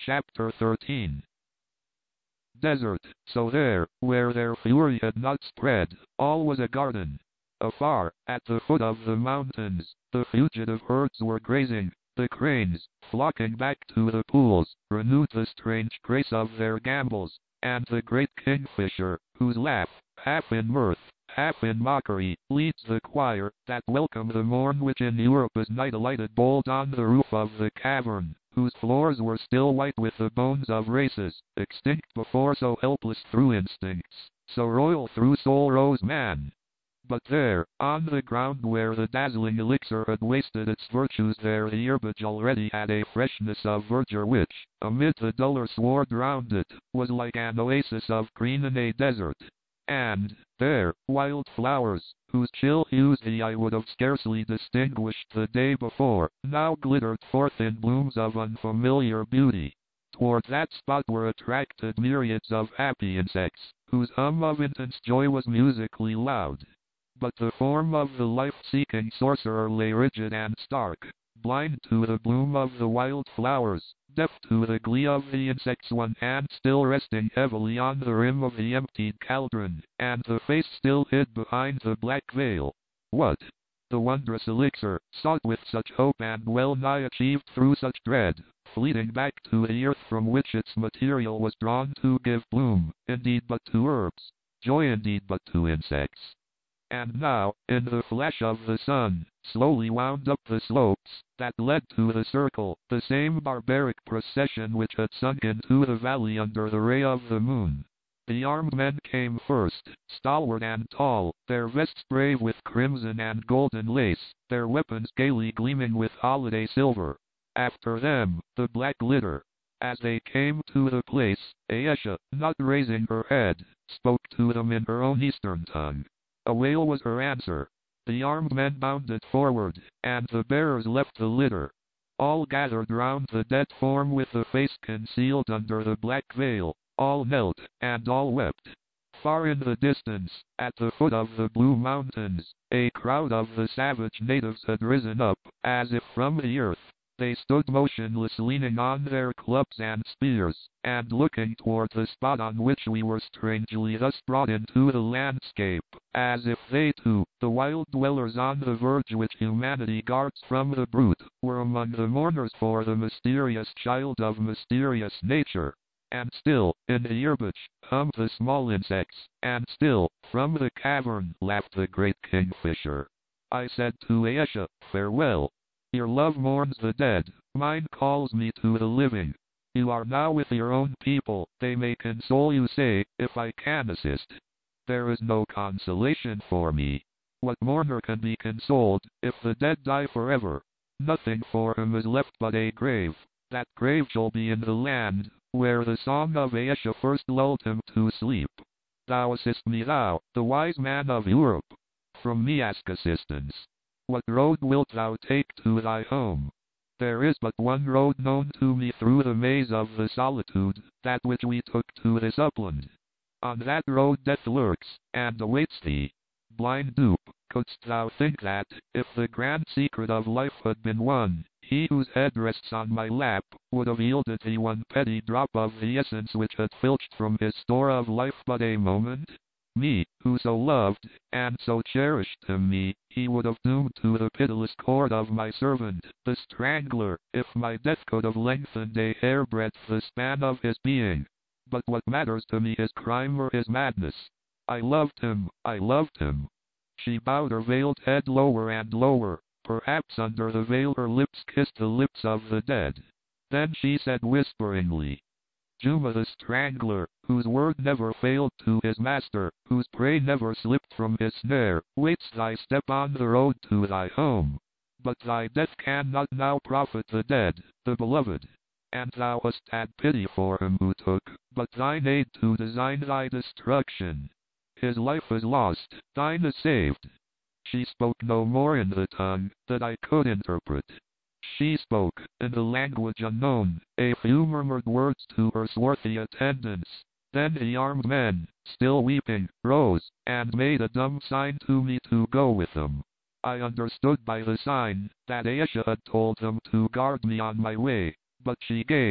Chapter 13. Desert. So there, where their fury had not spread, all was a garden. Afar, at the foot of the mountains, the fugitive herds were grazing. The cranes, flocking back to the pools, renewed the strange grace of their gambols, and the great kingfisher, whose laugh, half in mirth, half in mockery, leads the choir that welcome the morn which in Europa's night alighted bold on the roof of the cavern, whose floors were still white with the bones of races, extinct before, so helpless through instincts, so royal through soul rose man. But there, on the ground where the dazzling elixir had wasted its virtues, there the herbage already had a freshness of verdure which, amid the duller sward round it, was like an oasis of green in a desert. And, there, wild flowers, whose chill hues the eye would have scarcely distinguished the day before, now glittered forth in blooms of unfamiliar beauty. Toward that spot were attracted myriads of happy insects, whose hum of intense joy was musically loud. But the form of the life-seeking sorcerer lay rigid and stark, blind to the bloom of the wild flowers, deaf to the glee of the insects, one hand still resting heavily on the rim of the emptied cauldron, and the face still hid behind the black veil. What? The wondrous elixir, sought with such hope and well nigh achieved through such dread, fleeting back to the earth from which its material was drawn to give bloom, indeed but to herbs, joy indeed but to insects. And now, in the flash of the sun, slowly wound up the slopes that led to the circle, the same barbaric procession which had sunk into the valley under the ray of the moon. The armed men came first, stalwart and tall, their vests brave with crimson and golden lace, their weapons gaily gleaming with holiday silver. After them, the black litter. As they came to the place, Ayesha, not raising her head, spoke to them in her own Eastern tongue. A wail was her answer. The armed men bounded forward, and the bearers left the litter. All gathered round the dead form with the face concealed under the black veil. All knelt, and all wept. Far in the distance, at the foot of the Blue Mountains, a crowd of the savage natives had risen up, as if from the earth. They stood motionless, leaning on their clubs and spears, and looking toward the spot on which we were strangely thus brought into the landscape, as if they too, the wild dwellers on the verge which humanity guards from the brute, were among the mourners for the mysterious child of mysterious nature. And still, in the herbage, hummed the small insects, and still, from the cavern, laughed the great kingfisher. I said to Ayesha, farewell. Your love mourns the dead, mine calls me to the living. You are now with your own people, they may console you, say, if I can assist. There is no consolation for me. What mourner can be consoled, if the dead die forever? Nothing for him is left but a grave. That grave shall be in the land, where the song of Ayesha first lulled him to sleep. Thou assist me, thou, the wise man of Europe. From me ask assistance. What road wilt thou take to thy home? There is but one road known to me through the maze of the solitude, that which we took to this upland. On that road death lurks, and awaits thee. Blind dupe, couldst thou think that, if the grand secret of life had been won, he whose head rests on my lap, would have yielded thee one petty drop of the essence which had filched from his store of life but a moment? Me, who so loved, and so cherished him, me, he would have doomed to the pitiless cord of my servant, the strangler, if my death could have lengthened a hairbreadth the span of his being. But what matters to me his crime or his madness? I loved him, I loved him. She bowed her veiled head lower and lower. Perhaps under the veil her lips kissed the lips of the dead. Then she said whisperingly, Juma the strangler, whose word never failed to his master, whose prey never slipped from his snare, waits thy step on the road to thy home. But thy death cannot now profit the dead, the beloved. And thou hast had pity for him who took but thine aid to design thy destruction. His life is lost, thine is saved. She spoke no more in the tongue that I could interpret. She spoke, in the language unknown, a few murmured words to her swarthy attendants. Then the armed men, still weeping, rose, and made a dumb sign to me to go with them. I understood by the sign, that Ayesha had told them to guard me on my way, but she gave,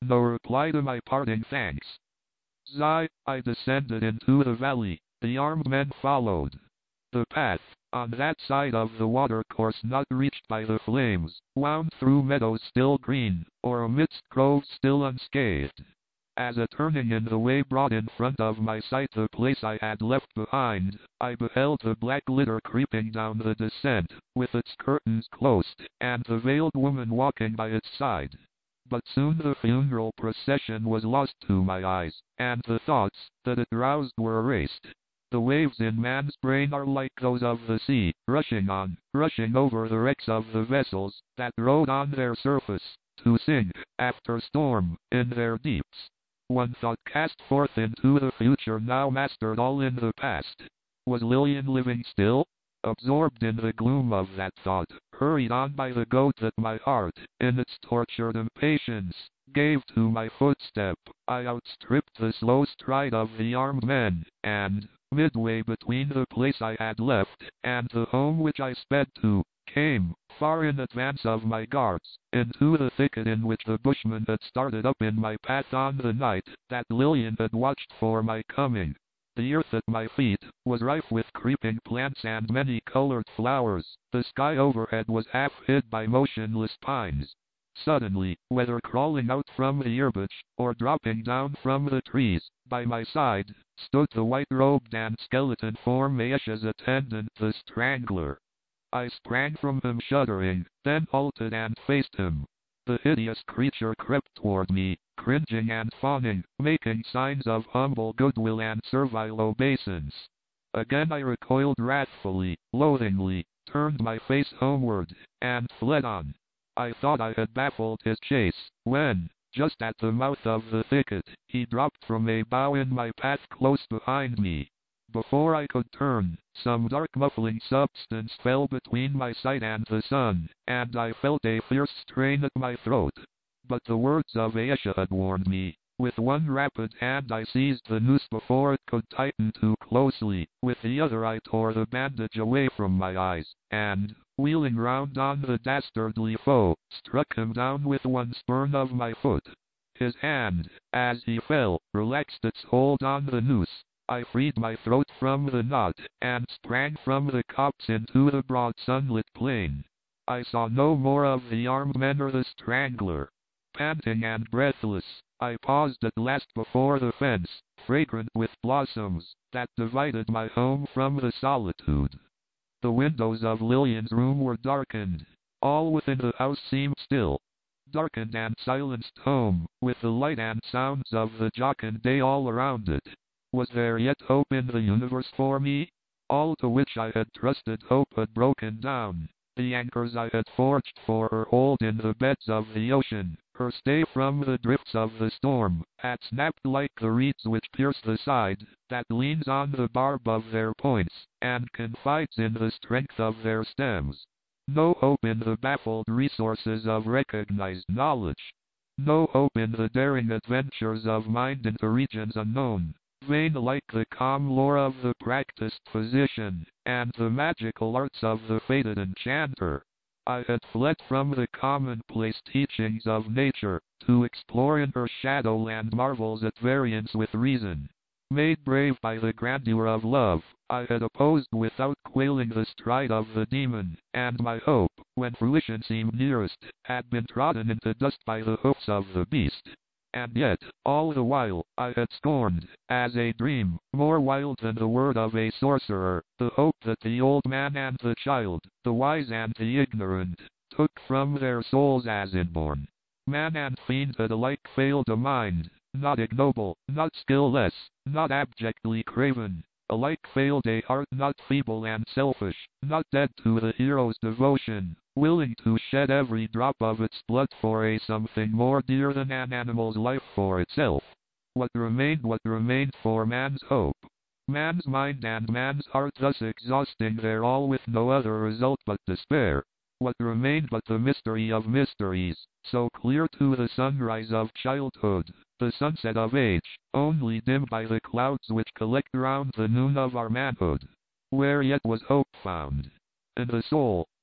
No reply to my parting thanks. Sigh, I descended into the valley. The armed men followed. The path, on that side of the watercourse not reached by the flames, wound through meadows still green, or amidst groves still unscathed. As a turning in the way brought in front of my sight the place I had left behind, I beheld the black litter creeping down the descent, with its curtains closed, and the veiled woman walking by its side. But soon the funeral procession was lost to my eyes, and the thoughts that it roused were erased. The waves in man's brain are like those of the sea, rushing on, rushing over the wrecks of the vessels that rode on their surface, to sink, after storm, in their deeps. One thought cast forth into the future now mastered all in the past. Was Lillian living still? Absorbed in the gloom of that thought, hurried on by the goad that my heart, in its tortured impatience, gave to my footstep, I outstripped the slow stride of the armed men, and, midway between the place I had left, and the home which I sped to, came, far in advance of my guards, into the thicket in which the bushman had started up in my path on the night that Lillian had watched for my coming. The earth at my feet was rife with creeping plants and many-colored flowers. The sky overhead was half hid by motionless pines. Suddenly, whether crawling out from the herbage, or dropping down from the trees, by my side, stood the white-robed and skeleton form Ayesha's attendant, the Strangler. I sprang from him shuddering, then halted and faced him. The hideous creature crept toward me, cringing and fawning, making signs of humble goodwill and servile obeisance. Again I recoiled wrathfully, loathingly, turned my face homeward, and fled on. I thought I had baffled his chase, when, just at the mouth of the thicket, he dropped from a bough in my path close behind me. Before I could turn, some dark muffling substance fell between my sight and the sun, and I felt a fierce strain at my throat. But the words of Ayesha had warned me. With one rapid hand I seized the noose before it could tighten too closely. With the other I tore the bandage away from my eyes, and, wheeling round on the dastardly foe, struck him down with one spurn of my foot. His hand, as he fell, relaxed its hold on the noose. I freed my throat from the knot, and sprang from the copse into the broad sunlit plain. I saw no more of the armed men or the Strangler. Panting and breathless, I paused at last before the fence, fragrant with blossoms, that divided my home from the solitude. The windows of Lillian's room were darkened. All within the house seemed still. Darkened and silenced home, with the light and sounds of the jocund day all around it. Was there yet hope in the universe for me? All to which I had trusted hope had broken down. The anchors I had forged for her hold in the beds of the ocean, her stay from the drifts of the storm, had snapped like the reeds which pierce the side, that leans on the barb of their points, and confides in the strength of their stems. No hope in the baffled resources of recognized knowledge. No hope in the daring adventures of mind into regions unknown. Vain like the calm lore of the practiced physician, and the magical arts of the fated enchanter. I had fled from the commonplace teachings of nature, to explore in her shadowland marvels at variance with reason. Made brave by the grandeur of love, I had opposed without quailing the stride of the demon, and my hope, when fruition seemed nearest, had been trodden into dust by the hoofs of the beast. And yet, all the while, I had scorned, as a dream, more wild than the word of a sorcerer, the hope that the old man and the child, the wise and the ignorant, took from their souls as inborn. Man and fiend had alike failed a mind, not ignoble, not skillless, not abjectly craven. Alike failed a heart not feeble and selfish, not dead to the hero's devotion, willing to shed every drop of its blood for a something more dear than an animal's life for itself. What remained for man's hope? Man's mind and man's heart thus exhausting their all with no other result but despair. What remained but the mystery of mysteries, so clear to the sunrise of childhood, the sunset of age, only dimmed by the clouds which collect round the noon of our manhood? Where yet was hope found? In the soul,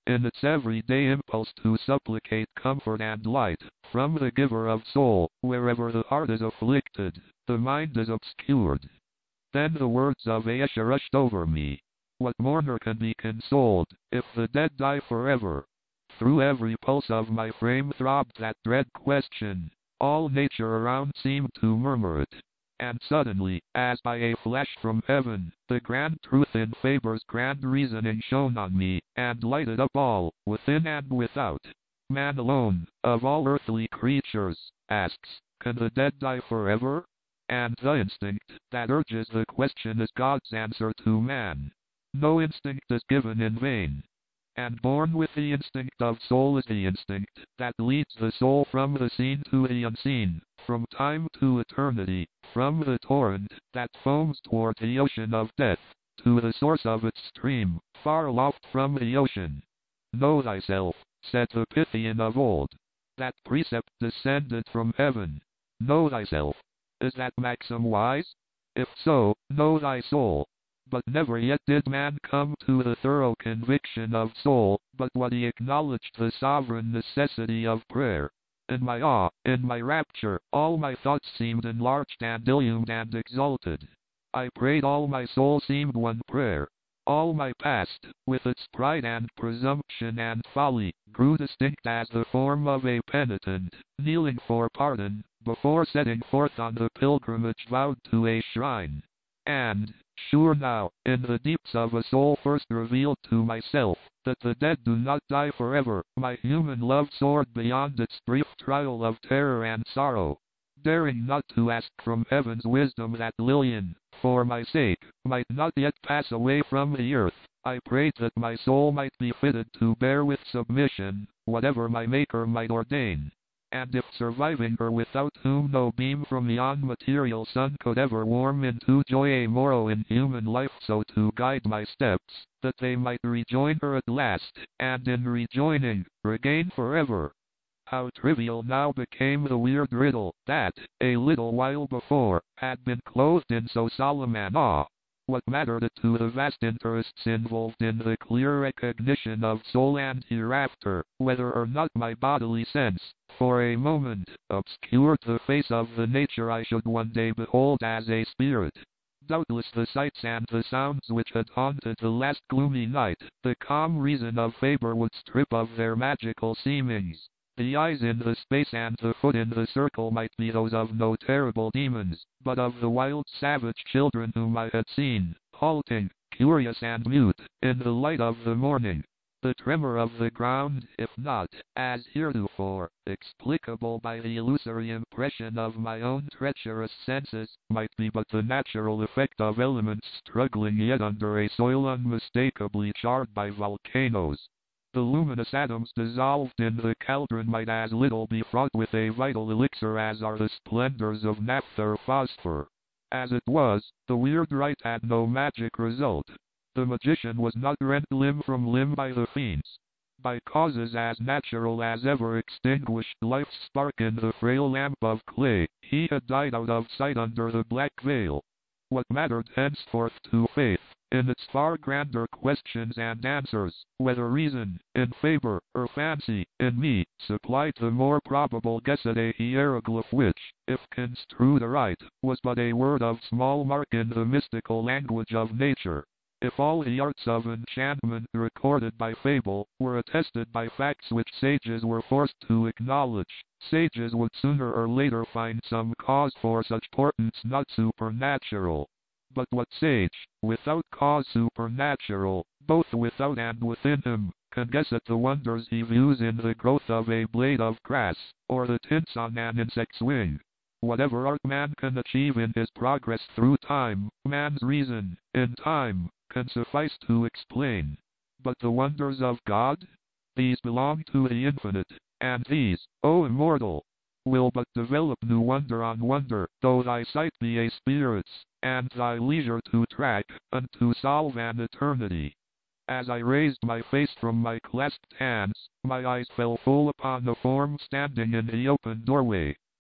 in its everyday impulse to supplicate comfort and light from the giver of soul, wherever the heart is afflicted, the mind is obscured. Then the words of Ayesha rushed over me. What mourner can be consoled, if the dead die forever? Through every pulse of my frame throbbed that dread question. All nature around seemed to murmur it. And suddenly, as by a flash from heaven, the grand truth in Faber's grand reasoning shone on me, and lighted up all, within and without. Man alone, of all earthly creatures, asks, can the dead die forever? And the instinct that urges the question is God's answer to man. No instinct is given in vain. And born with the instinct of soul is the instinct that leads the soul from the seen to the unseen, from time to eternity, from the torrent that foams toward the ocean of death, to the source of its stream, far aloft from the ocean. Know thyself, said the Pythian of old. That precept descended from heaven. Know thyself. Is that maxim wise? If so, know thy soul. But never yet did man come to the thorough conviction of soul, but what he acknowledged the sovereign necessity of prayer. In my awe, in my rapture, all my thoughts seemed enlarged and illumined and exalted. I prayed, all my soul seemed one prayer. All my past, with its pride and presumption and folly, grew distinct as the form of a penitent, kneeling for pardon, before setting forth on the pilgrimage vowed to a shrine. And, sure now, in the deeps of a soul first revealed to myself, that the dead do not die forever, my human love soared beyond its brief trial of terror and sorrow. Daring not to ask from heaven's wisdom that Lilian, for my sake, might not yet pass away from the earth, I prayed that my soul might be fitted to bear with submission, whatever my Maker might ordain. And if surviving her, without whom no beam from the unmaterial sun could ever warm into joy a morrow in human life, so to guide my steps, that they might rejoin her at last, and in rejoining, regain forever. How trivial now became the weird riddle, that, a little while before, had been clothed in so solemn an awe. What mattered it to the vast interests involved in the clear recognition of soul and hereafter, whether or not my bodily sense, for a moment, obscured the face of the nature I should one day behold as a spirit? Doubtless the sights and the sounds which had haunted the last gloomy night, the calm reason of Faber would strip of their magical seemings. The eyes in the space and the foot in the circle might be those of no terrible demons, but of the wild savage children whom I had seen, halting, curious and mute, in the light of the morning. The tremor of the ground, if not, as heretofore, explicable by the illusory impression of my own treacherous senses, might be but the natural effect of elements struggling yet under a soil unmistakably charred by volcanoes. The luminous atoms dissolved in the cauldron might as little be fraught with a vital elixir as are the splendors of naphtha or phosphor. As it was, the weird rite had no magic result. The magician was not rent limb from limb by the fiends. By causes as natural as ever extinguished life's spark in the frail lamp of clay, he had died out of sight under the black veil. What mattered henceforth to faith, in its far grander questions and answers, whether reason, in Faber, or fancy, in me, supplied the more probable guess at a hieroglyph which, if construed aright, was but a word of small mark in the mystical language of nature. If all the arts of enchantment recorded by fable were attested by facts which sages were forced to acknowledge, sages would sooner or later find some cause for such portents not supernatural. But what sage, without cause supernatural, both without and within him, can guess at the wonders he views in the growth of a blade of grass, or the tints on an insect's wing? Whatever art man can achieve in his progress through time, man's reason, in time, can suffice to explain. But the wonders of God? These belong to the infinite, and these, O immortal, will but develop new wonder on wonder, though thy sight be a spirit's, and thy leisure to track, and to solve an eternity. As I raised my face from my clasped hands, my eyes fell full upon the form standing in the open doorway.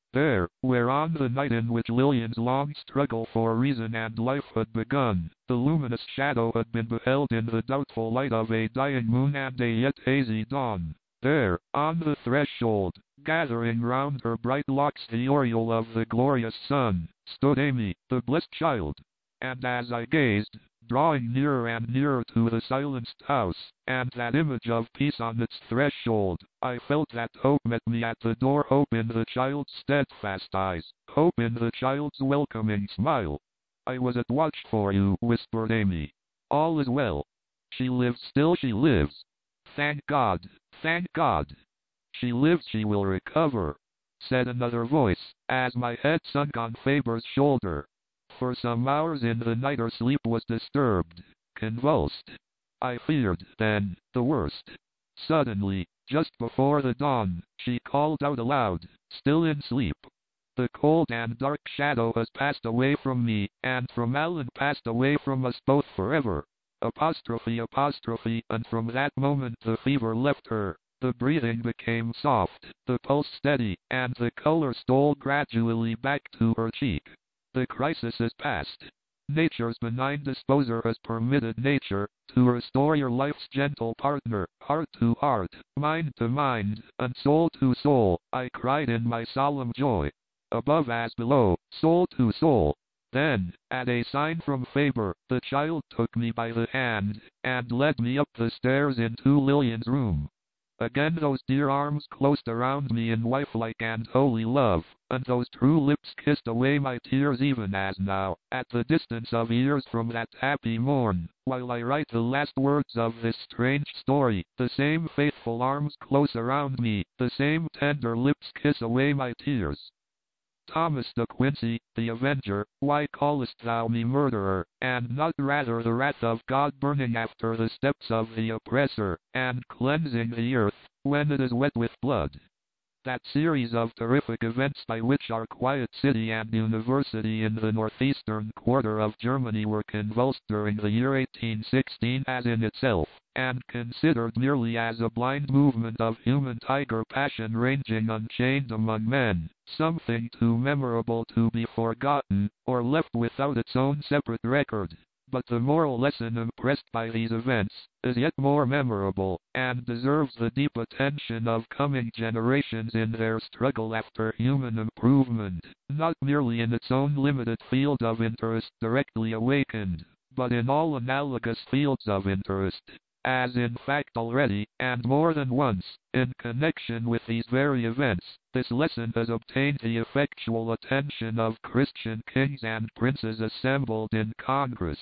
There, where on the night in which Lillian's long struggle for reason and life had begun, the luminous shadow had been beheld in the doubtful light of a dying moon and a yet hazy dawn. There, on the threshold, gathering round her bright locks the aureole of the glorious sun, stood Amy, the blessed child. And as I gazed, drawing nearer and nearer to the silenced house, and that image of peace on its threshold, I felt that hope met me at the door, hope in the child's steadfast eyes, hope in the child's welcoming smile. "I was at watch for you," whispered Amy. "All is well. She lives still, she lives. Thank God, thank God. She lives, she will recover," said another voice, as my head sunk on Faber's shoulder. For some hours in the night her sleep was disturbed, convulsed. I feared, then, the worst. Suddenly, just before the dawn, she called out aloud, still in sleep. "The cold and dark shadow has passed away from me, and from Alan passed away from us both forever." Apostrophe, apostrophe, and from that moment the fever left her. The breathing became soft, the pulse steady, and the color stole gradually back to her cheek. The crisis is past. Nature's benign disposer has permitted nature to restore your life's gentle partner, heart to heart, mind to mind, and soul to soul, I cried in my solemn joy. Above as below, soul to soul. Then, at a sign from Faber, the child took me by the hand, and led me up the stairs into Lillian's room. Again those dear arms closed around me in wifelike and holy love, and those true lips kissed away my tears even as now, at the distance of years from that happy morn, while I write the last words of this strange story, the same faithful arms close around me, the same tender lips kiss away my tears. Thomas de Quincey, the Avenger, why callest thou me murderer, and not rather the wrath of God burning after the steps of the oppressor, and cleansing the earth, when it is wet with blood? That series of terrific events by which our quiet city and university in the northeastern quarter of Germany were convulsed during the year 1816 as in itself, and considered merely as a blind movement of human tiger passion ranging unchained among men, something too memorable to be forgotten, or left without its own separate record. But the moral lesson impressed by these events is yet more memorable, and deserves the deep attention of coming generations in their struggle after human improvement, not merely in its own limited field of interest directly awakened, but in all analogous fields of interest, as in fact already, and more than once, in connection with these very events, this lesson has obtained the effectual attention of Christian kings and princes assembled in Congress.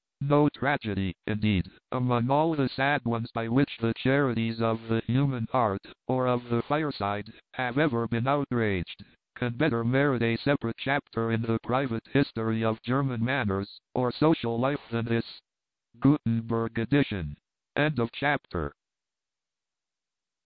No tragedy, indeed, among all the sad ones by which the charities of the human heart, or of the fireside, have ever been outraged, can better merit a separate chapter in the private history of German manners, or social life than this. Gutenberg edition. End of chapter.